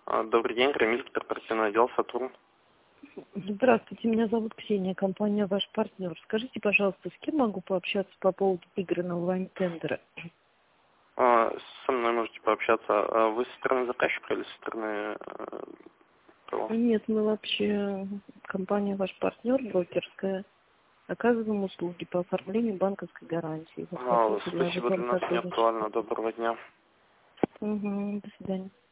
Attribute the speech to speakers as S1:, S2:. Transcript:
S1: Добрый день, Рамиль, корпоративный отдел «Сатурн».
S2: Здравствуйте, меня зовут Ксения, компания «Ваш партнер». Скажите, пожалуйста, с кем могу пообщаться по поводу игры на онлайн-тендеры?
S1: Со мной можете пообщаться. Вы со стороны заказчика или со стороны кого?
S2: Нет, мы вообще компания «Ваш партнер» брокерская. Оказываем услуги по оформлению банковской гарантии. Вот хотел предложить
S1: Спасибо, для
S2: вам
S1: нас не
S2: сотрудничество.
S1: актуально. Доброго дня.
S2: Угу, до свидания.